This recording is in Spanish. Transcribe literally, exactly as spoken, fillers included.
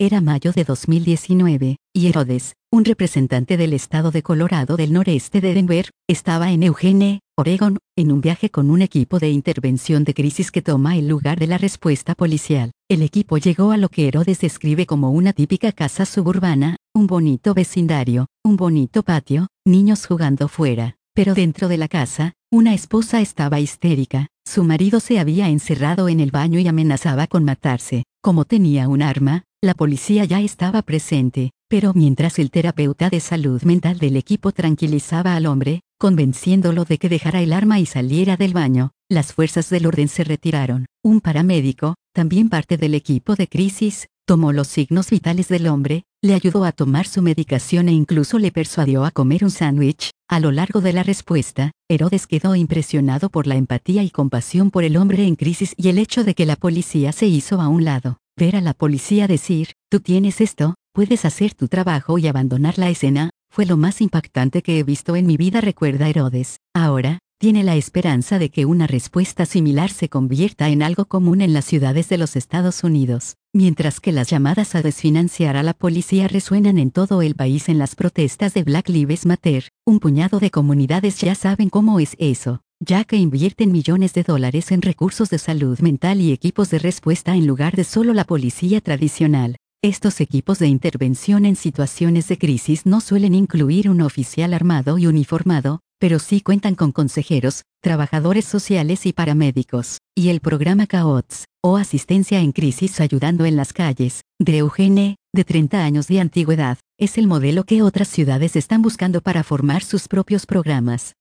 Era mayo de dos mil diecinueve, y Herodes, un representante del estado de Colorado del noreste de Denver, estaba en Eugene, Oregón, en un viaje con un equipo de intervención de crisis que toma el lugar de la respuesta policial. El equipo llegó a lo que Herodes describe como una típica casa suburbana, un bonito vecindario, un bonito patio, niños jugando fuera. Pero dentro de la casa, una esposa estaba histérica. Su marido se había encerrado en el baño y amenazaba con matarse. Como tenía un arma, la policía ya estaba presente, pero mientras el terapeuta de salud mental del equipo tranquilizaba al hombre, convenciéndolo de que dejara el arma y saliera del baño, las fuerzas del orden se retiraron. Un paramédico, también parte del equipo de crisis, tomó los signos vitales del hombre, le ayudó a tomar su medicación e incluso le persuadió a comer un sándwich. A lo largo de la respuesta, Herodes quedó impresionado por la empatía y compasión por el hombre en crisis y el hecho de que la policía se hizo a un lado. Ver a la policía decir, "Tú tienes esto, puedes hacer tu trabajo" y abandonar la escena, fue lo más impactante que he visto en mi vida, recuerda Herodes. Ahora, tiene la esperanza de que una respuesta similar se convierta en algo común en las ciudades de los Estados Unidos. Mientras que las llamadas a desfinanciar a la policía resuenan en todo el país en las protestas de Black Lives Matter, un puñado de comunidades ya saben cómo es eso, ya que invierten millones de dólares en recursos de salud mental y equipos de respuesta en lugar de solo la policía tradicional. Estos equipos de intervención en situaciones de crisis no suelen incluir un oficial armado y uniformado, pero sí cuentan con consejeros, trabajadores sociales y paramédicos. Y el programa C A O T S, o Asistencia en Crisis Ayudando en las Calles, de Eugene, de treinta años de antigüedad, es el modelo que otras ciudades están buscando para formar sus propios programas.